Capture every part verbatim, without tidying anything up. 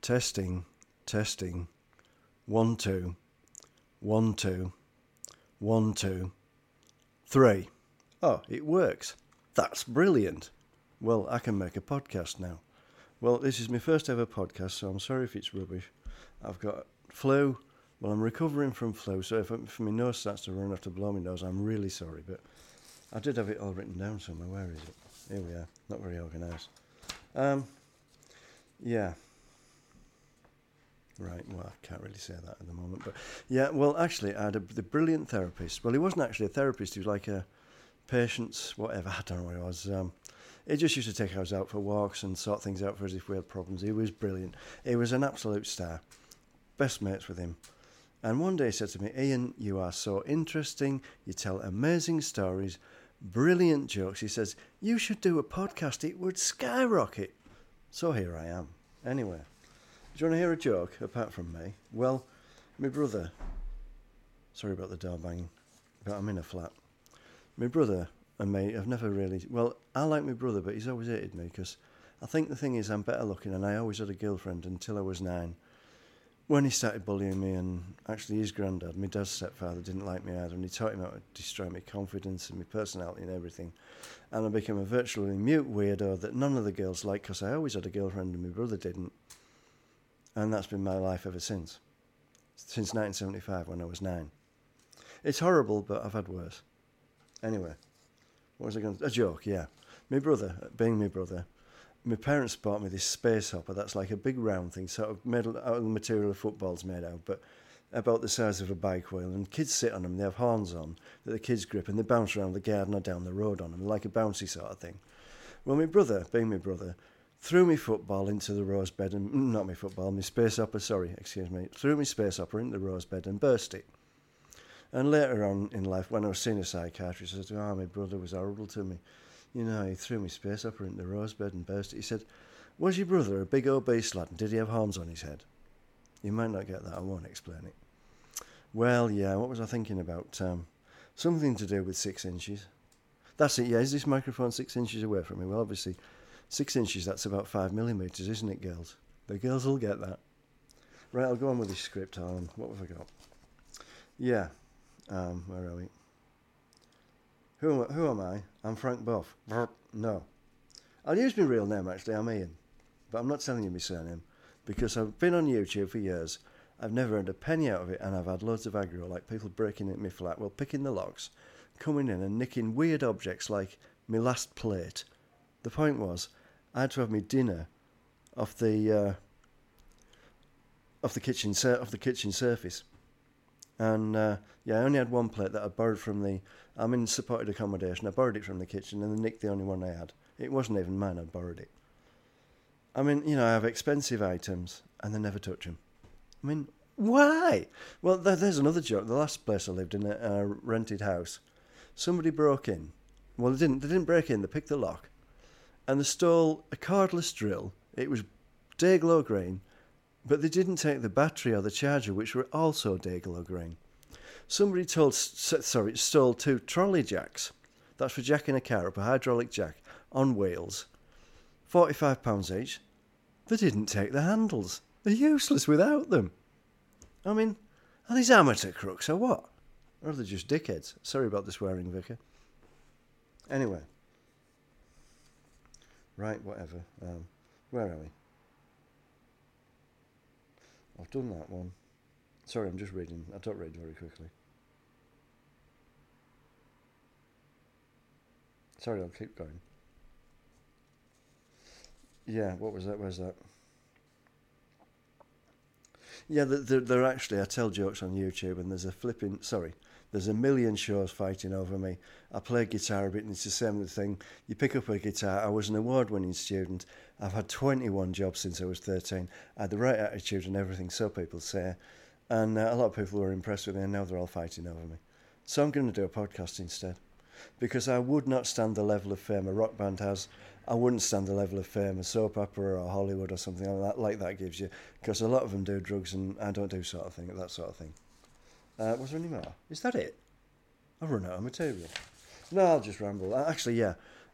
Testing, testing. One, two. One, two. One, two. Three. Oh, it works. That's brilliant. Well, I can make a podcast now. Well, this is my first ever podcast, so I'm sorry if it's rubbish. I've got flu. Well, I'm recovering from flu, so if, if my nose starts to run, I have to blow my nose. I'm really sorry, but I did have it all written down somewhere. Where is it? Here we are. Not very organised. Um, yeah. Right, well, I can't really say that at the moment. But yeah, well, actually, I had a the brilliant therapist. Well, he wasn't actually a therapist. He was like a patient's whatever. I don't know what he was. Um, he just used to take us out for walks and sort things out for us if we had problems. He was brilliant. He was an absolute star. Best mates with him. And one day he said to me, Ian, you are so interesting. You tell amazing stories, brilliant jokes. He says, you should do a podcast. It would skyrocket. So here I am. Anyway. Do you want to hear a joke, apart from me? Well, my brother... Sorry about the door banging, but I'm in a flat. My brother and me have never really... Well, I like my brother, but he's always hated me, because I think the thing is I'm better looking, and I always had a girlfriend until I was nine. When he started bullying me, and actually his granddad, my dad's stepfather, didn't like me either, and he taught him how to destroy my confidence and my personality and everything. And I became a virtually mute weirdo that none of the girls liked, because I always had a girlfriend and my brother didn't. And that's been my life ever since. Since nineteen seventy-five, when I was nine. It's horrible, but I've had worse. Anyway, what was I going to... A joke, yeah. My brother, being my brother, my parents bought me this space hopper that's like a big round thing, sort of made out of the material a football's made out, but about the size of a bike wheel. And kids sit on them, they have horns on that the kids grip, and they bounce around the garden or down the road on them, like a bouncy sort of thing. Well, my brother, being my brother... threw me football into the rose bed, and not my football, my space hopper, sorry, excuse me, threw me space hopper into the rose bed and burst it. And later on in life, when I was seeing a psychiatrist, I said, oh, my brother was horrible to me. You know, he threw me space hopper into the rose bed and burst it. He said, was your brother a big obese lad, and did he have horns on his head? You might not get that, I won't explain it. Well, yeah, what was I thinking about? Um, something to do with six inches. That's it, yeah, is this microphone six inches away from me? Well, obviously... Six inches, that's about five millimetres, isn't it, girls? The girls will get that. Right, I'll go on with this script, Alan. What have I got? Yeah. Um, where are we? Who, who am I? I'm Frank Buff. No. I'll use my real name, actually. I'm Ian. But I'm not telling you my surname. Because I've been on YouTube for years. I've never earned a penny out of it, and I've had loads of aggro, like people breaking into my flat, well, picking the locks, coming in and nicking weird objects like my last plate. The point was... I had to have my dinner off the uh, off the kitchen sur- off the kitchen surface, and uh, yeah, I only had one plate that I borrowed from the. I'm in supported accommodation. I borrowed it from the kitchen, and they nicked the only one I had. It wasn't even mine. I borrowed it. I mean, you know, I have expensive items, and they never touch them. I mean, why? Well, there, there's another joke. The last place I lived in, a, a rented house, somebody broke in. Well, they didn't. They didn't break in. They picked the lock. And they stole a cordless drill. It was day-glow green, but they didn't take the battery or the charger, which were also day-glow green. Somebody told, sorry, stole two trolley jacks. That's for jacking a car up, a hydraulic jack, on wheels. forty-five pounds each. They didn't take the handles. They're useless without them. I mean, are these amateur crooks or what? Or are they just dickheads? Sorry about the swearing, Vicar. Anyway. Right, whatever. Um, where are we? I've done that one. Sorry, I'm just reading. I don't read very quickly. Sorry, I'll keep going. Yeah, what was that? Where's that? Yeah, they're, they're actually, I tell jokes on YouTube, and there's a flipping, sorry, there's a million shows fighting over me. I play guitar a bit, and it's the same thing. You pick up a guitar. I was an award-winning student. I've had twenty-one jobs since I was thirteen. I had the right attitude and everything, so people say. And uh, a lot of people were impressed with me, and now they're all fighting over me. So I'm going to do a podcast instead. Because I would not stand the level of fame a rock band has. I wouldn't stand the level of fame a soap opera or Hollywood or something like that, like that gives you. Because a lot of them do drugs, and I don't do sort of thing, that sort of thing. Uh, was there any more? Is that it? I've run out of material. No, I'll just ramble. Actually, yeah.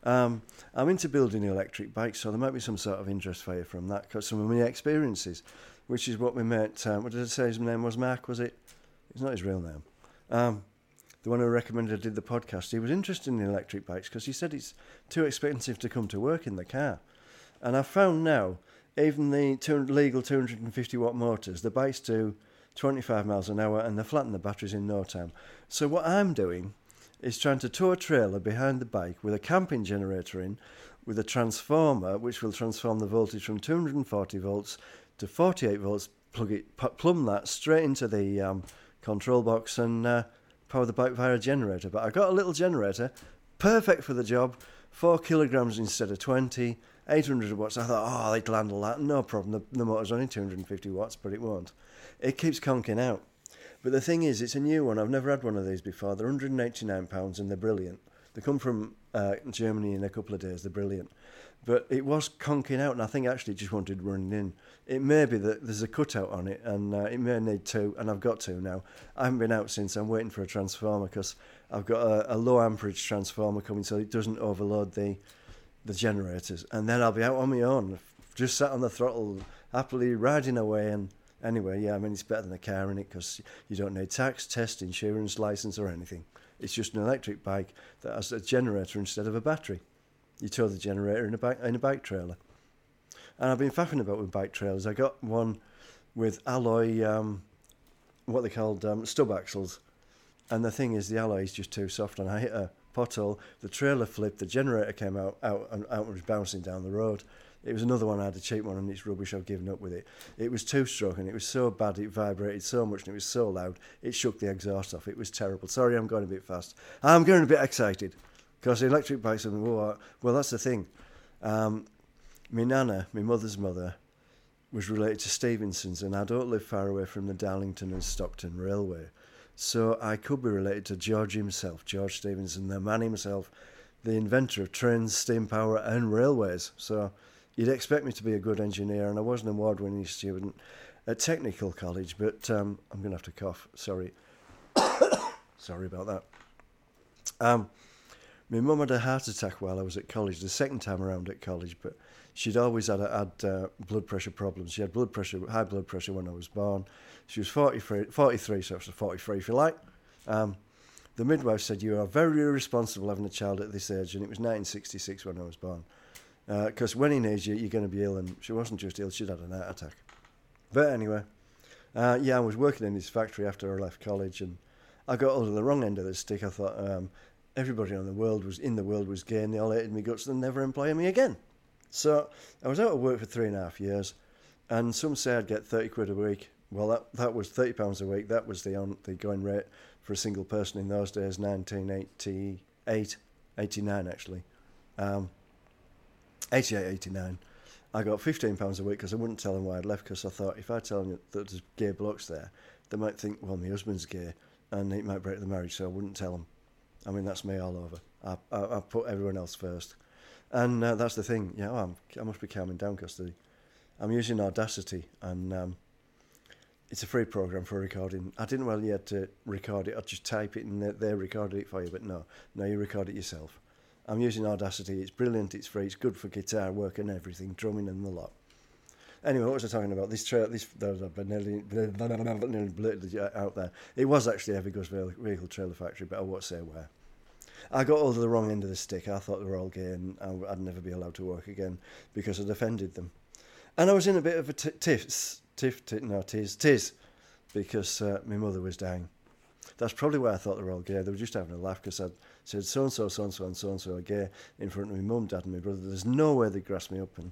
Um, I'm into building electric bikes, so there might be some sort of interest for you from that, because some of my experiences, which is what we met, um, what did I say his name was, Mark, was it? It's not his real name. Um, the one who recommended I did the podcast, he was interested in electric bikes because he said it's too expensive to come to work in the car. And I've found now, even the two, legal two hundred fifty watt motors, the bikes do twenty-five miles an hour and they flatten the batteries in no time. So what I'm doing is trying to tow a trailer behind the bike with a camping generator in, with a transformer which will transform the voltage from two hundred forty volts to forty-eight volts, plug it, plumb that straight into the um, control box and uh, power the bike via a generator. But I got a little generator, perfect for the job, four kilograms instead of twenty, eight hundred watts. I thought, oh, it'll handle that, no problem. The, the motor's only two hundred fifty watts, but it won't. It keeps conking out. But the thing is, it's a new one. I've never had one of these before. They're one hundred eighty-nine pounds and they're brilliant. They come from uh, Germany in a couple of days. They're brilliant. But it was conking out, and I think actually it just wanted running in. It may be that there's a cutout on it, and uh, it may need two, and I've got two now. I haven't been out since. I'm waiting for a transformer because I've got a, a low amperage transformer coming so it doesn't overload the the generators. And then I'll be out on my own, just sat on the throttle, happily riding away. And anyway, yeah, I mean, it's better than a car in it because you don't need tax, test, insurance, license or anything. It's just an electric bike that has a generator instead of a battery. You tow the generator in a bike, in a bike trailer. And I've been faffing about with bike trailers. I got one with alloy, um, what they called um, stub axles. And the thing is, the alloy is just too soft. And I hit a pothole, the trailer flipped, the generator came out, out and out and was bouncing down the road. It was another one, I had a cheap one, and it's rubbish, I've given up with it. It was two-stroke, and it was so bad, it vibrated so much, and it was so loud, it shook the exhaust off. It was terrible. Sorry, I'm going a bit fast. I'm going a bit excited. Because electric bikes, and well, well, that's the thing. Um, my nana, my mother's mother, was related to Stevenson's, and I don't live far away from the Darlington and Stockton Railway. So I could be related to George himself, George Stephenson, the man himself, the inventor of trains, steam power, and railways. So you'd expect me to be a good engineer, and I was an award-winning student at Technical College, but um, I'm going to have to cough. Sorry. Sorry about that. Um... My mum had a heart attack while I was at college, the second time around at college, but she'd always had, had uh, blood pressure problems. She had blood pressure, high blood pressure when I was born. She was forty-three, forty-three so she was forty-three if you like. Um, the midwife said, you are very irresponsible having a child at this age, and it was nineteen sixty-six when I was born. Because uh, when he needs you, you're going to be ill, and she wasn't just ill, she'd had an heart attack. But anyway, uh, yeah, I was working in this factory after I left college, and I got hold of the wrong end of the stick. I thought... Um, Everybody in the world was in the world was gay, and they all hated me guts and never employ me again. So I was out of work for three and a half years, and some say I'd get thirty quid a week. Well, that that was thirty pounds a week. That was the on the going rate for a single person in those days, nineteen eighty-eight, eighty-nine actually, um, eighty-eight, eighty-nine. I got fifteen pounds a week because I wouldn't tell them why I'd left, because I thought if I tell them that there's gay blokes there, they might think, well, my husband's gay, and it might break the marriage, so I wouldn't tell them. I mean, that's me all over. I I, I put everyone else first. And uh, that's the thing. Yeah, oh, I'm, I must be calming down because I'm using Audacity, and um, it's a free program for recording. I didn't well yet to record it. I'd just type it and they, they recorded it for you, but no. No, you record it yourself. I'm using Audacity. It's brilliant. It's free. It's good for guitar work and everything, drumming and the lot. Anyway, what was I talking about? This trail, this nearly, nearly blurted out there. It was actually Heavy Goods Vehicle Trailer Factory, but I won't say where. I got hold of the wrong end of the stick. I thought they were all gay, and I'd never be allowed to work again because I'd offended them. And I was in a bit of a t- tiff, tiff, tiff, no, tiz, tiz, because uh, my mother was dying. That's probably why I thought they were all gay. They were just having a laugh because I'd said so-and-so, so-and-so, and so-and-so are gay in front of my mum, dad, and my brother. There's no way they'd grass me up. And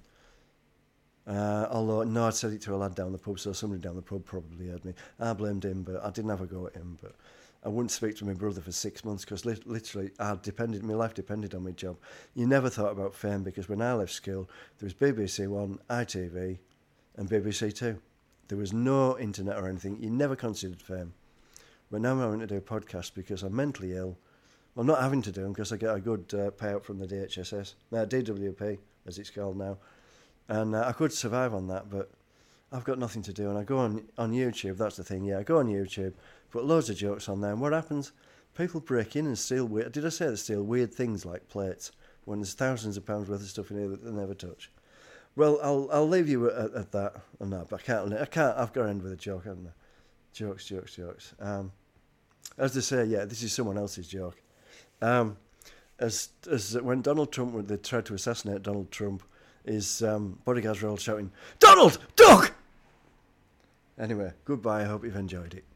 uh, although, no, I'd said it to a lad down the pub, so somebody down the pub probably heard me. I blamed him, but I didn't have a go at him. But I wouldn't speak to my brother for six months because li- literally I depended, my life depended on my job. You never thought about fame because when I left school, there was B B C One, I T V, and B B C Two. There was no internet or anything. You never considered fame. But now I'm having to do podcasts because I'm mentally ill. Well, not having to do them because I get a good uh, payout from the D H S S, uh, D W P, as it's called now. And uh, I could survive on that, but I've got nothing to do. And I go on, on YouTube, that's the thing, yeah, I go on YouTube, put loads of jokes on there, and what happens? People break in and steal weird... Did I say they steal weird things like plates when there's thousands of pounds worth of stuff in here that they never touch. Well, I'll I'll leave you at, at that on that. But I can't. I can't. I've got to end with a joke, haven't I? Jokes, jokes, jokes. Um, as they say, yeah, this is someone else's joke. Um, as as when Donald Trump, they tried to assassinate Donald Trump, his um, bodyguards were all shouting, "Donald, duck!" Anyway, goodbye. I hope you've enjoyed it.